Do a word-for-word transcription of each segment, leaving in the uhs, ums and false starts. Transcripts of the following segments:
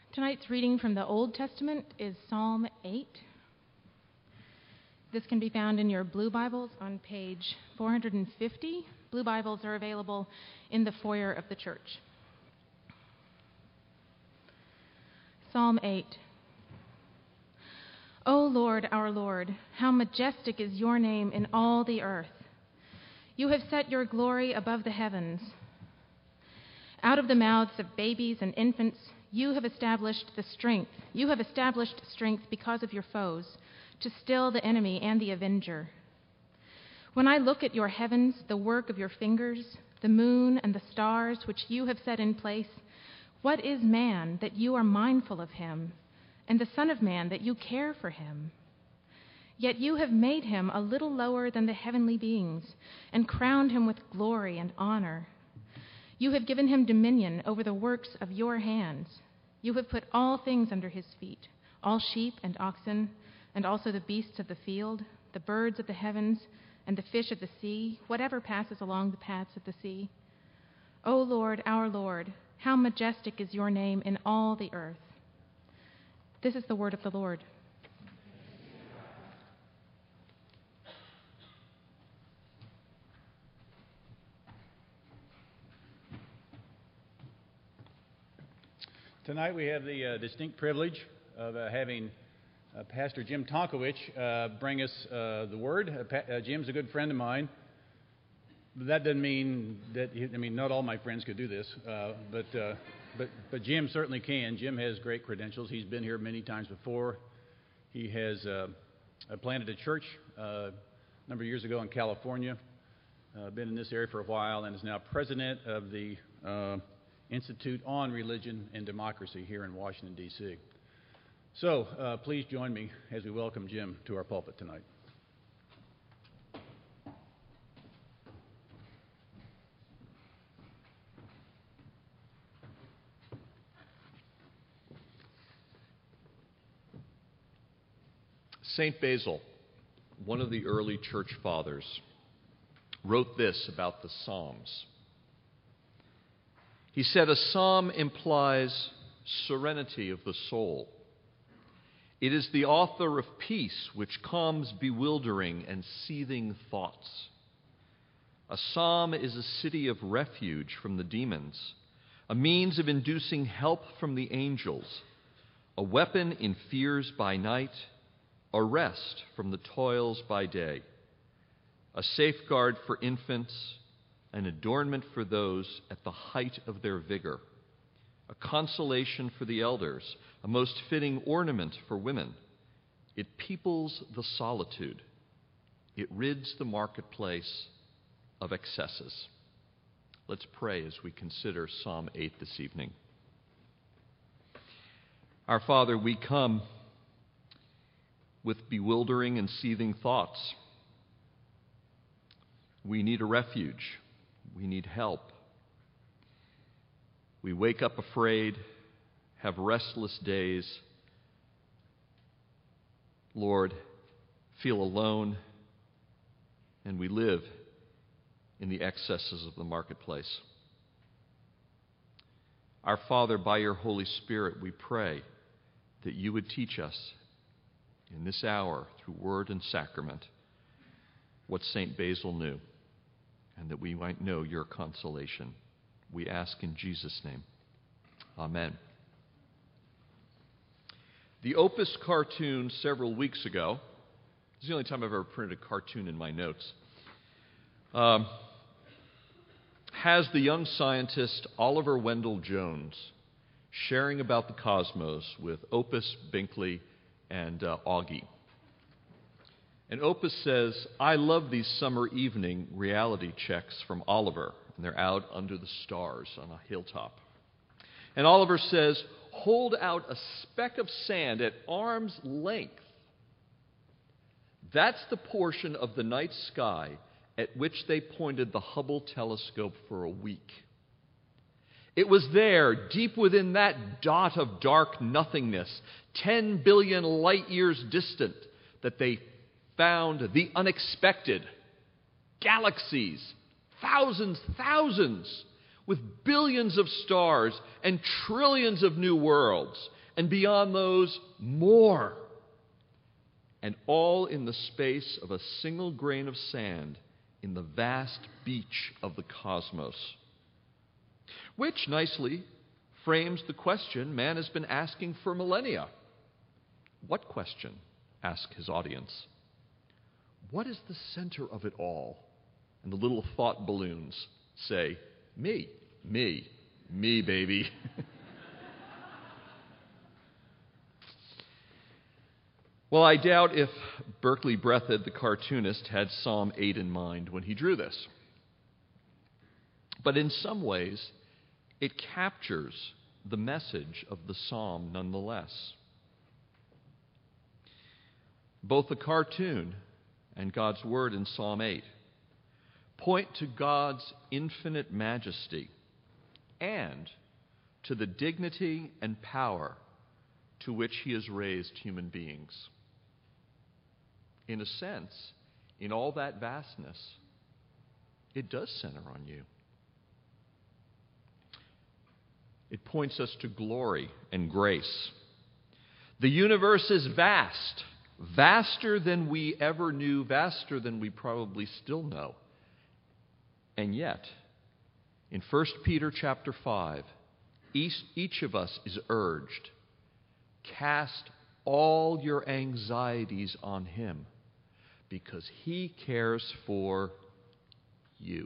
Tonight's reading from the Old Testament is Psalm eight. This can be found in your Blue Bibles on page four hundred fifty. Blue Bibles are available in the foyer of the church. Psalm eight. O Lord, our Lord, how majestic is your name in all the earth. You have set your glory above the heavens. Out of the mouths of babies and infants, you have established the strength. You have established strength because of your foes, to still the enemy and the avenger. When I look at your heavens, the work of your fingers, the moon and the stars which you have set in place, what is man that you are mindful of him, and the Son of Man that you care for him? Yet you have made him a little lower than the heavenly beings, and crowned him with glory and honor. You have given him dominion over the works of your hands. You have put all things under his feet, all sheep and oxen, and also the beasts of the field, the birds of the heavens, and the fish of the sea, whatever passes along the paths of the sea. O Lord, our Lord, how majestic is your name in all the earth. This is the word of the Lord. Tonight we have the uh, distinct privilege of uh, having uh, Pastor Jim Tonkowich uh, bring us uh, the Word. Uh, pa- uh, Jim's a good friend of mine. But that doesn't mean that, he, I mean, not all my friends could do this, uh, but, uh, but, but Jim certainly can. Jim has great credentials. He's been here many times before. He has uh, planted a church uh, a number of years ago in California, uh, been in this area for a while, and is now president of the uh, Institute on Religion and Democracy here in Washington, D C So uh, please join me as we welcome Jim to our pulpit tonight. Saint Basil, one of the early church fathers, wrote this about the Psalms. He said, a psalm implies serenity of the soul. It is the author of peace which calms bewildering and seething thoughts. A psalm is a city of refuge from the demons, a means of inducing help from the angels, a weapon in fears by night, a rest from the toils by day, a safeguard for infants, an adornment for those at the height of their vigor, a consolation for the elders, a most fitting ornament for women. It peoples the solitude. It rids the marketplace of excesses. Let's pray as we consider Psalm eight this evening. Our Father, we come with bewildering and seething thoughts. We need a refuge. We need help. We wake up afraid, have restless days. Lord, feel alone, and we live in the excesses of the marketplace. Our Father, by your Holy Spirit, we pray that you would teach us in this hour, through word and sacrament, what Saint Basil knew, and that we might know your consolation. We ask in Jesus' name. Amen. The Opus cartoon several weeks ago, this is the only time I've ever printed a cartoon in my notes, um, has the young scientist Oliver Wendell Jones sharing about the cosmos with Opus, Binkley, and uh, Augie. And Opus says, I love these summer evening reality checks from Oliver. And they're out under the stars on a hilltop. And Oliver says, hold out a speck of sand at arm's length. That's the portion of the night sky at which they pointed the Hubble telescope for a week. It was there, deep within that dot of dark nothingness, ten billion light years distant, that they found the unexpected. Galaxies, thousands, thousands, with billions of stars and trillions of new worlds. and beyond those, more. And all in the space of a single grain of sand in the vast beach of the cosmos. Which nicely frames the question man has been asking for millennia. What question? Asked his audience. What is the center of it all? And the little thought balloons say, me, me, me, baby. Well, I doubt if Berkeley Breathed, the cartoonist, had Psalm eight in mind when he drew this. But in some ways, it captures the message of the psalm nonetheless. Both the cartoon and God's word in Psalm eight point to God's infinite majesty and to the dignity and power to which he has raised human beings. In a sense, in all that vastness, it does center on you. It points us to glory and grace. The universe is vast, vaster than we ever knew, vaster than we probably still know. And yet, in First Peter chapter five, each, each of us is urged, cast all your anxieties on him, because he cares for you.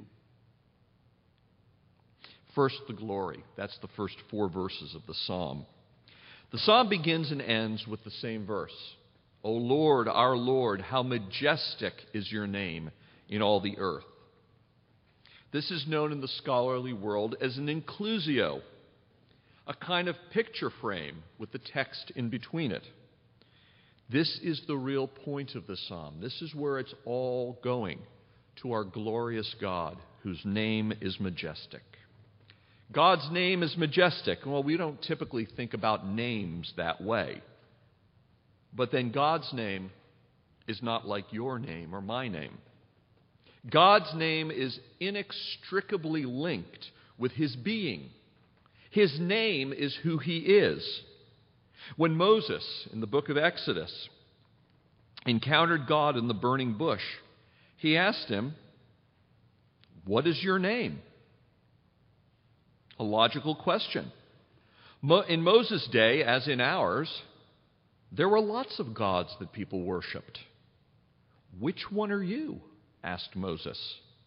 First, the glory. That's the first four verses of the psalm. The psalm begins and ends with the same verse. O Lord, our Lord, how majestic is your name in all the earth. This is known in the scholarly world as an inclusio, a kind of picture frame with the text in between it. This is the real point of the psalm. This is where it's all going, to our glorious God, whose name is majestic. God's name is majestic. Well, we don't typically think about names that way. But then God's name is not like your name or my name. God's name is inextricably linked with his being. His name is who he is. When Moses, in the book of Exodus, encountered God in the burning bush, he asked him, "What is your name?" A logical question. In Moses' day, as in ours, there were lots of gods that people worshipped. "Which one are you?" asked Moses.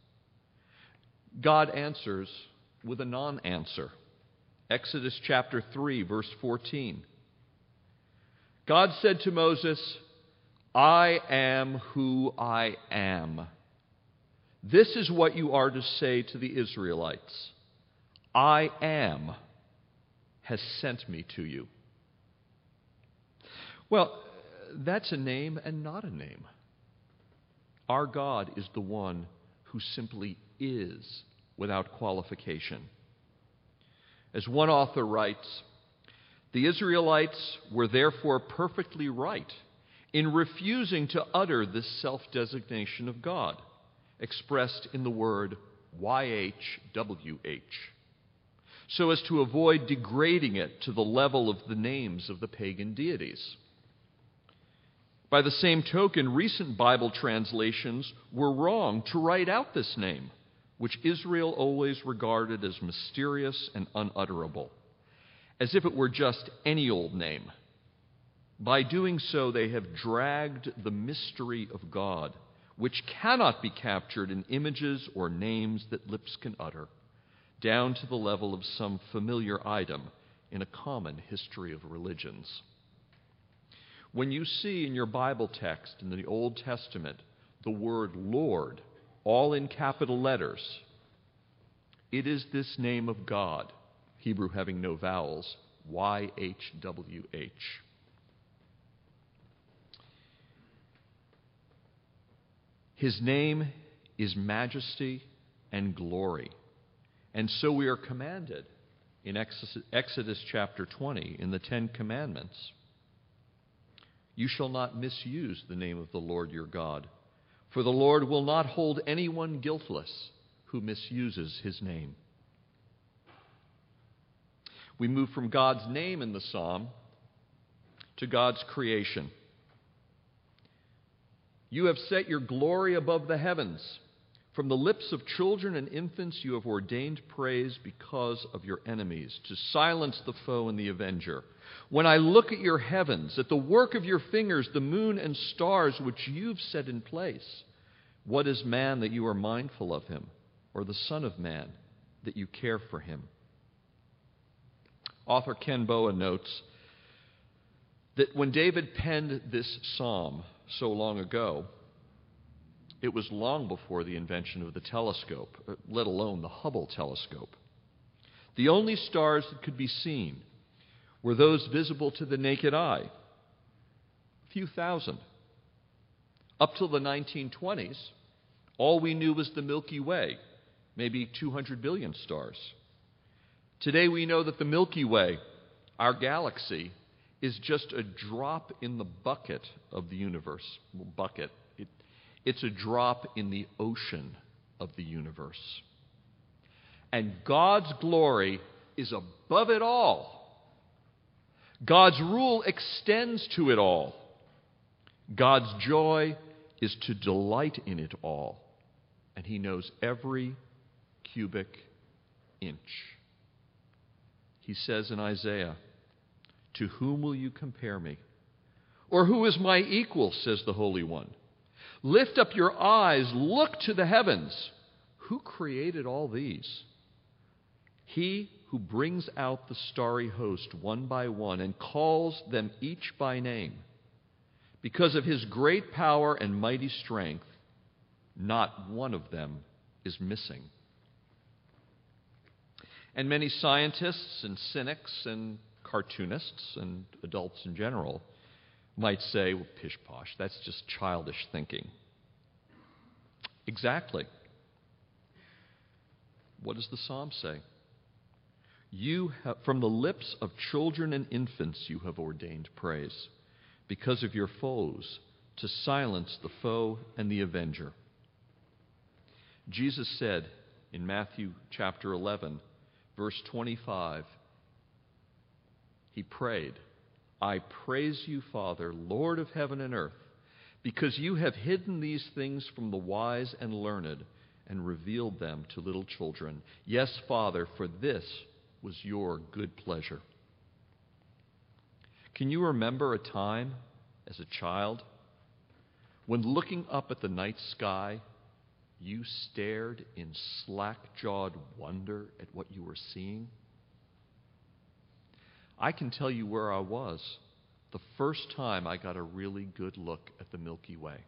God answers with a non-answer. Exodus chapter three, verse fourteen. God said to Moses, "I am who I am. This is what you are to say to the Israelites. I am has sent me to you." Well, that's a name and not a name. Our God is the one who simply is without qualification. As one author writes, the Israelites were therefore perfectly right in refusing to utter this self-designation of God, expressed in the word Y H W H, so as to avoid degrading it to the level of the names of the pagan deities. By the same token, recent Bible translations were wrong to write out this name, which Israel always regarded as mysterious and unutterable, as if it were just any old name. By doing so, they have dragged the mystery of God, which cannot be captured in images or names that lips can utter, down to the level of some familiar item in a common history of religions. When you see in your Bible text in the Old Testament the word Lord, all in capital letters, it is this name of God, Hebrew having no vowels, Y H W H. His name is majesty and glory. And so we are commanded in Exodus chapter twenty, in the Ten Commandments, "You shall not misuse the name of the Lord your God, for the Lord will not hold anyone guiltless who misuses his name." We move from God's name in the psalm to God's creation. You have set your glory above the heavens. From the lips of children and infants you have ordained praise because of your enemies, to silence the foe and the avenger. When I look at your heavens, at the work of your fingers, the moon and stars which you've set in place, what is man that you are mindful of him, or the son of man that you care for him? Author Ken Boa notes that when David penned this psalm so long ago, it was long before the invention of the telescope, let alone the Hubble telescope. The only stars that could be seen were those visible to the naked eye, a few thousand. Up till the nineteen twenties, all we knew was the Milky Way, maybe two hundred billion stars. Today we know that the Milky Way, our galaxy, is just a drop in the bucket of the universe. Well, bucket. It, it's a drop in the ocean of the universe. And God's glory is above it all. God's rule extends to it all. God's joy is to delight in it all. And He knows every cubic inch. He says in Isaiah, "To whom will you compare me? Or who is my equal?" says the Holy One. "Lift up your eyes, look to the heavens. Who created all these? He who brings out the starry host one by one and calls them each by name. Because of His great power and mighty strength, not one of them is missing." And many scientists and cynics and cartoonists and adults in general might say, well, pish-posh, that's just childish thinking. Exactly. What does the psalm say? You have, from the lips of children and infants you have ordained praise, because of your foes, to silence the foe and the avenger. Jesus said in Matthew chapter eleven, verse twenty-five, He prayed, "I praise you, Father, Lord of heaven and earth, because you have hidden these things from the wise and learned and revealed them to little children. Yes, Father, for this was your good pleasure." Can you remember a time as a child when, looking up at the night sky, you stared in slack-jawed wonder at what you were seeing? I can tell you where I was the first time I got a really good look at the Milky Way.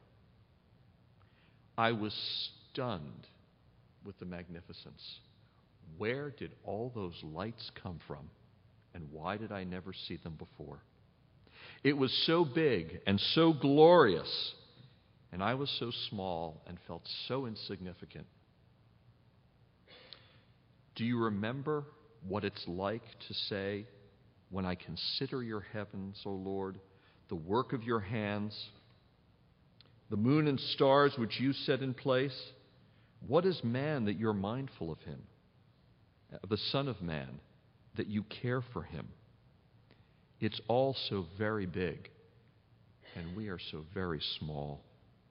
I was stunned with the magnificence. Where did all those lights come from, and why did I never see them before? It was so big and so glorious, and I was so small and felt so insignificant. Do you remember what it's like to say, "When I consider your heavens, O Lord, the work of your hands, the moon and stars which you set in place, what is man that you're mindful of him, the Son of Man that you care for him? It's all so very big, and we are so very small."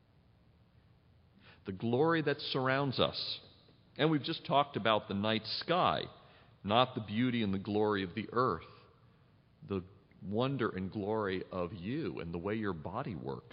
The glory that surrounds us, and we've just talked about the night sky, not the beauty and the glory of the earth, the wonder and glory of you and the way your body works.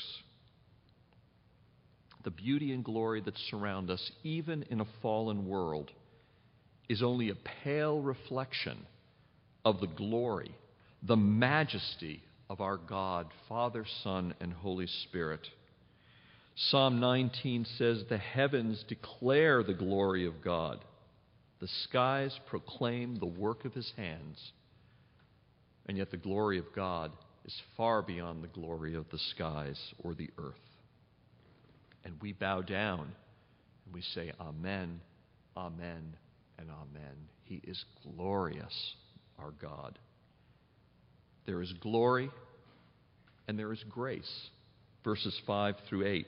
The beauty and glory that surround us, even in a fallen world, is only a pale reflection of the glory, the majesty of our God, Father, Son, and Holy Spirit. Psalm nineteen says, "The heavens declare the glory of God. The skies proclaim the work of His hands." And yet the glory of God is far beyond the glory of the skies or the earth. And we bow down and we say, "Amen, amen, and amen." He is glorious, our God. There is glory and there is grace. Verses five through eight.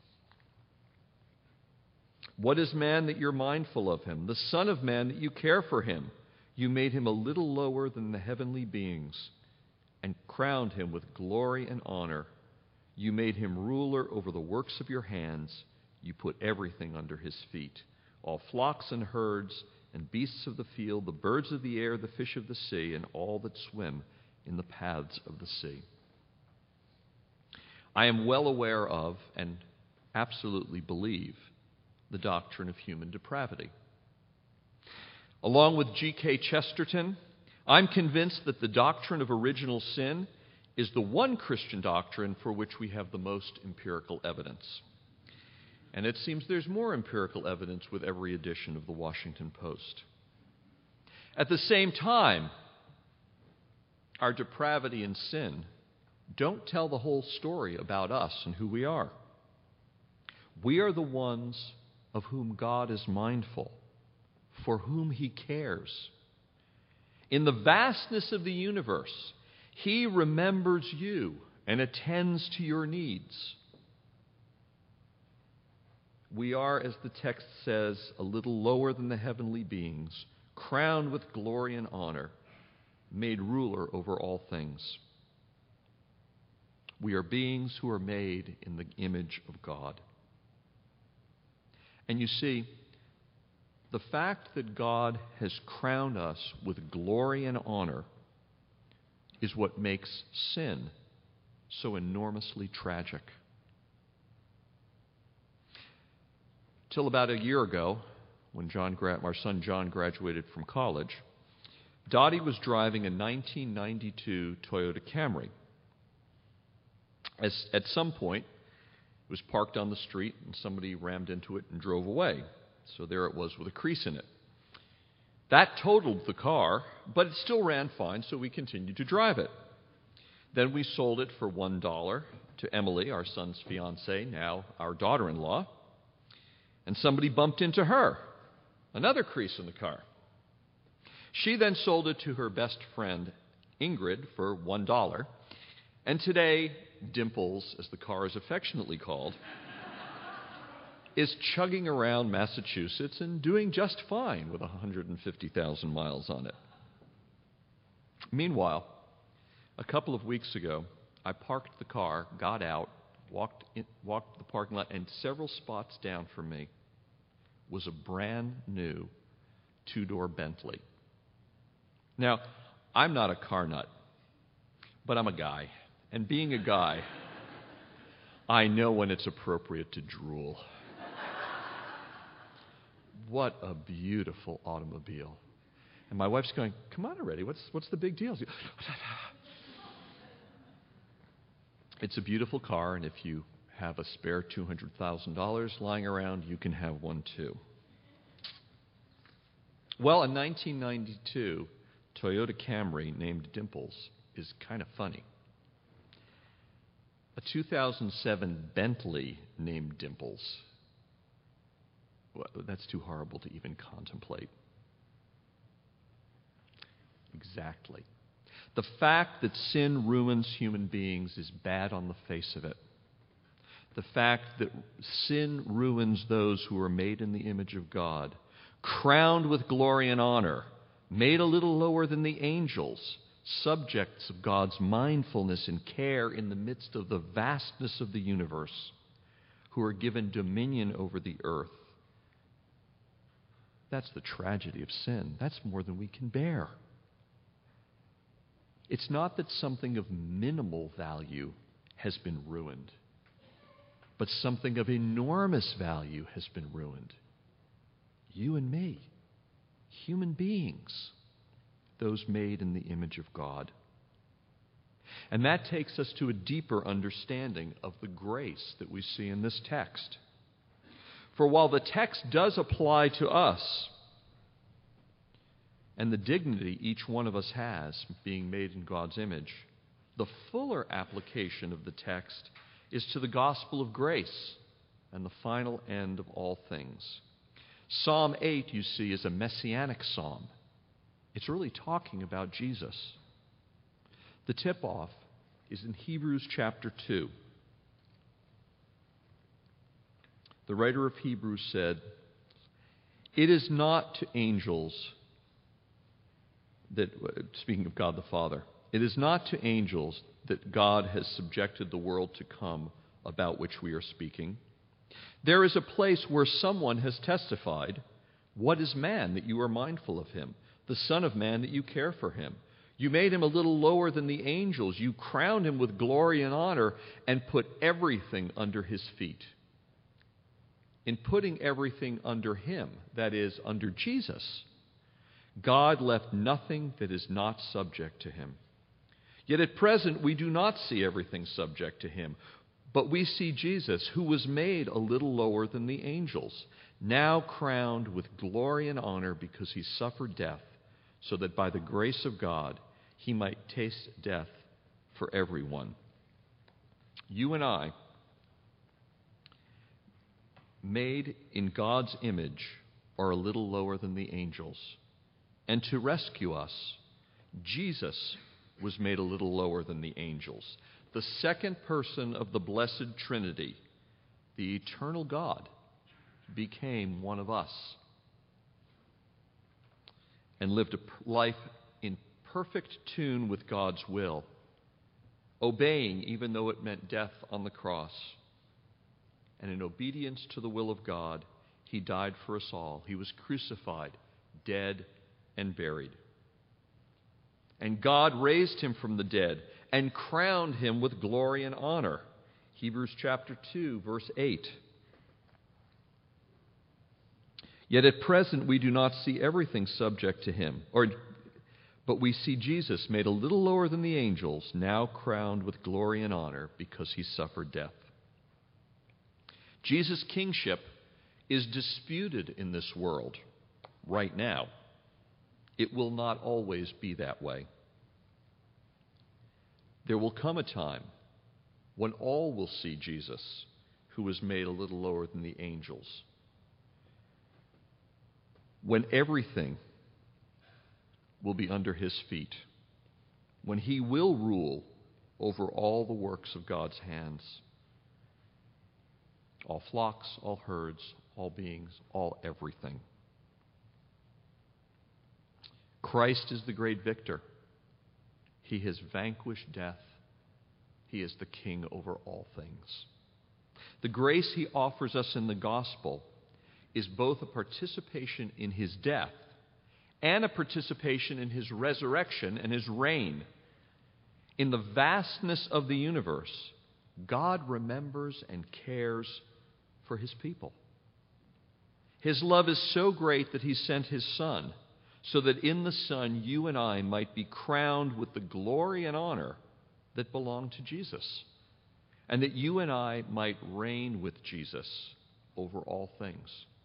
"What is man that you're mindful of him? The Son of Man that you care for him? You made him a little lower than the heavenly beings. and crowned him with glory and honor. You made him ruler over the works of your hands. You put everything under his feet, all flocks and herds and beasts of the field, the birds of the air, the fish of the sea, and all that swim in the paths of the sea. I am well aware of and absolutely believe the doctrine of human depravity. Along with G K Chesterton, I'm convinced that the doctrine of original sin is the one Christian doctrine for which we have the most empirical evidence. And it seems there's more empirical evidence with every edition of the Washington Post. At the same time, our depravity and sin don't tell the whole story about us and who we are. We are the ones of whom God is mindful, for whom he cares. In the vastness of the universe, he remembers you and attends to your needs. We are, as the text says, a little lower than the heavenly beings, crowned with glory and honor, made ruler over all things. We are beings who are made in the image of God. And you see, the fact that God has crowned us with glory and honor is what makes sin so enormously tragic. Till about a year ago, when John, our son John graduated from college, Dottie was driving a nineteen ninety-two Toyota Camry. As, at some point, it was parked on the street and somebody rammed into it and drove away. So there it was with a crease in it. That totaled the car, but it still ran fine, so we continued to drive it. Then we sold it for one dollar to Emily, our son's fiancée, now our daughter-in-law. And somebody bumped into her. Another crease in the car. She then sold it to her best friend, Ingrid, for one dollar. And today, Dimples, as the car is affectionately called, is chugging around Massachusetts and doing just fine with one hundred fifty thousand miles on it. Meanwhile, a couple of weeks ago, I parked the car, got out, walked in, walked the parking lot, and several spots down from me was a brand new two-door Bentley. Now, I'm not a car nut, but I'm a guy. And being a guy, I know when it's appropriate to drool. What a beautiful automobile. And my wife's going, come on already, what's, what's the big deal? It's a beautiful car, and if you have a spare two hundred thousand dollars lying around, you can have one too. Well, a nineteen ninety-two Toyota Camry named Dimples is kind of funny. A two thousand seven Bentley named Dimples, well, that's too horrible to even contemplate. Exactly. The fact that sin ruins human beings is bad on the face of it. The fact that sin ruins those who are made in the image of God, crowned with glory and honor, made a little lower than the angels, subjects of God's mindfulness and care in the midst of the vastness of the universe, who are given dominion over the earth. That's the tragedy of sin. That's more than we can bear. It's not that something of minimal value has been ruined, but something of enormous value has been ruined. You and me, human beings, those made in the image of God. And that takes us to a deeper understanding of the grace that we see in this text. For while the text does apply to us, and the dignity each one of us has, being made in God's image, the fuller application of the text is to the gospel of grace and the final end of all things. Psalm eight, you see, is a messianic psalm. It's really talking about Jesus. The tip-off is in Hebrews chapter two. The writer of Hebrews said, "It is not to angels that," speaking of God the Father, it is not to angels that God has subjected the world to come about which we are speaking. There is a place where someone has testified, "What is man that you are mindful of him? The Son of Man that you care for him? You made him a little lower than the angels. You crowned him with glory and honor and put everything under his feet." In putting everything under him, that is, under Jesus, God left nothing that is not subject to him. Yet at present we do not see everything subject to him, but we see Jesus, who was made a little lower than the angels, now crowned with glory and honor because he suffered death, so that by the grace of God he might taste death for everyone. You and I, made in God's image, are a little lower than the angels. And to rescue us, Jesus was made a little lower than the angels. The second person of the Blessed Trinity, the eternal God, became one of us and lived a life in perfect tune with God's will, obeying even though it meant death on the cross. And in obedience to the will of God, he died for us all. He was crucified, dead, and buried. And God raised him from the dead and crowned him with glory and honor. Hebrews chapter two, verse eight. Yet at present we do not see everything subject to him, or, but we see Jesus made a little lower than the angels, now crowned with glory and honor because he suffered death. Jesus' kingship is disputed in this world right now. It will not always be that way. There will come a time when all will see Jesus, who was made a little lower than the angels. When everything will be under his feet. When he will rule over all the works of God's hands. All flocks, all herds, all beings, all everything. Christ is the great victor. He has vanquished death. He is the king over all things. The grace he offers us in the gospel is both a participation in his death and a participation in his resurrection and his reign. In the vastness of the universe, God remembers and cares for his people. His love is so great that he sent his Son, so that in the Son you and I might be crowned with the glory and honor that belong to Jesus, and that you and I might reign with Jesus over all things.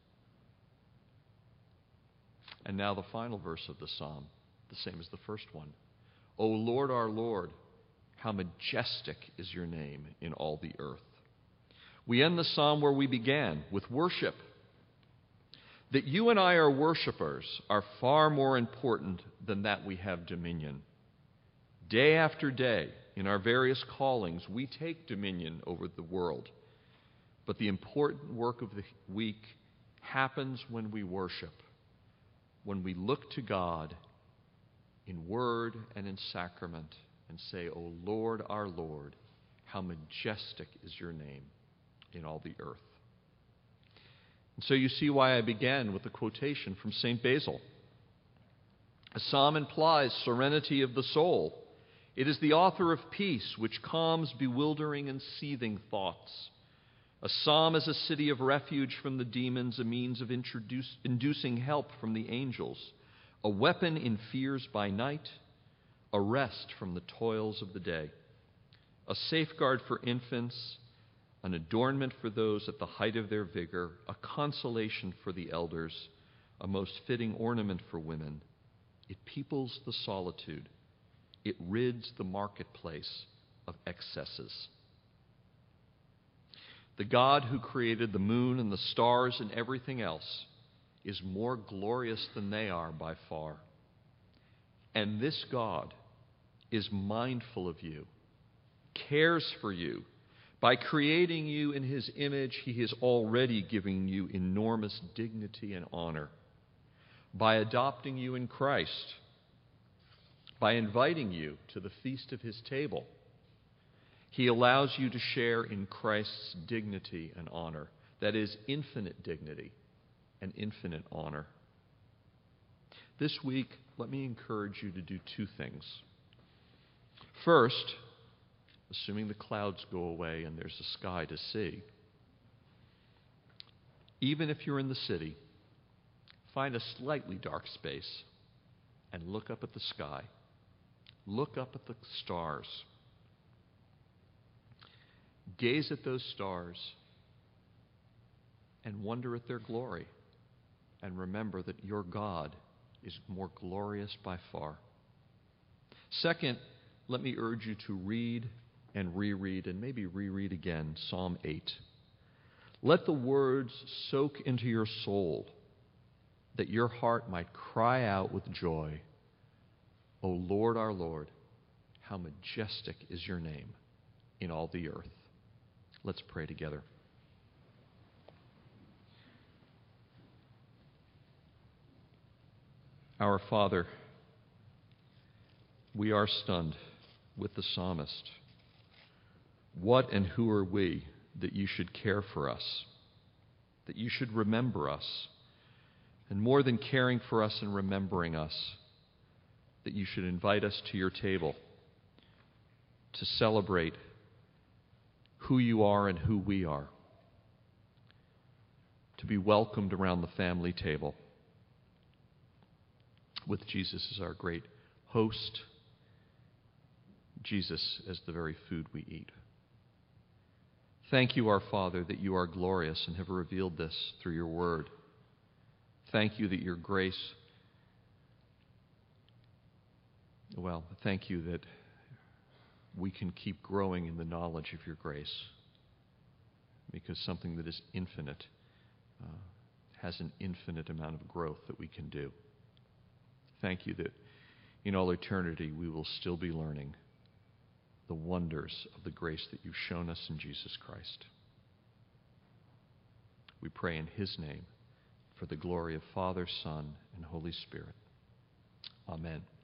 And now the final verse of the psalm, the same as the first one. O Lord, our Lord, how majestic is your name in all the earth. We end the psalm where we began, with worship. That you and I are worshipers are far more important than that we have dominion. Day after day, in our various callings, we take dominion over the world. But the important work of the week happens when we worship, when we look to God in word and in sacrament and say, O Lord, our Lord, how majestic is your name in all the earth. And so you see why I began with a quotation from Saint Basil. A psalm implies serenity of the soul. It is the author of peace, which calms bewildering and seething thoughts. A psalm is a city of refuge from the demons, a means of introduce, inducing help from the angels, a weapon in fears by night, a rest from the toils of the day, a safeguard for infants, an adornment for those at the height of their vigor, a consolation for the elders, a most fitting ornament for women. It peoples the solitude. It rids the marketplace of excesses. The God who created the moon and the stars and everything else is more glorious than they are by far. And this God is mindful of you, cares for you. By creating you in his image, he is already giving you enormous dignity and honor. By adopting you in Christ, By inviting you to the feast of his table, he allows you to share in Christ's dignity and honor. That is, infinite dignity and infinite honor. This week, let me encourage you to do two things. First, assuming the clouds go away and there's a sky to see, even if you're in the city, find a slightly dark space and look up at the sky. Look up at the stars. Gaze at those stars and wonder at their glory. And remember that your God is more glorious by far. Second, let me urge you to read and reread and maybe reread again Psalm eight. Let the words soak into your soul, that your heart might cry out with joy, O Lord, our Lord, how majestic is your name in all the earth. Let's pray together. Our Father, we are stunned with the psalmist. What and who are we that you should care for us, that you should remember us, and more than caring for us and remembering us, that you should invite us to your table to celebrate who you are and who we are, to be welcomed around the family table with Jesus as our great host, Jesus as the very food we eat. Thank you, our Father, that you are glorious and have revealed this through your word. Thank you that your grace, well, thank you that we can keep growing in the knowledge of your grace, because something that is infinite uh, has an infinite amount of growth that we can do. Thank you that in all eternity we will still be learning the wonders of the grace that you've shown us in Jesus Christ. We pray in his name, for the glory of Father, Son, and Holy Spirit. Amen.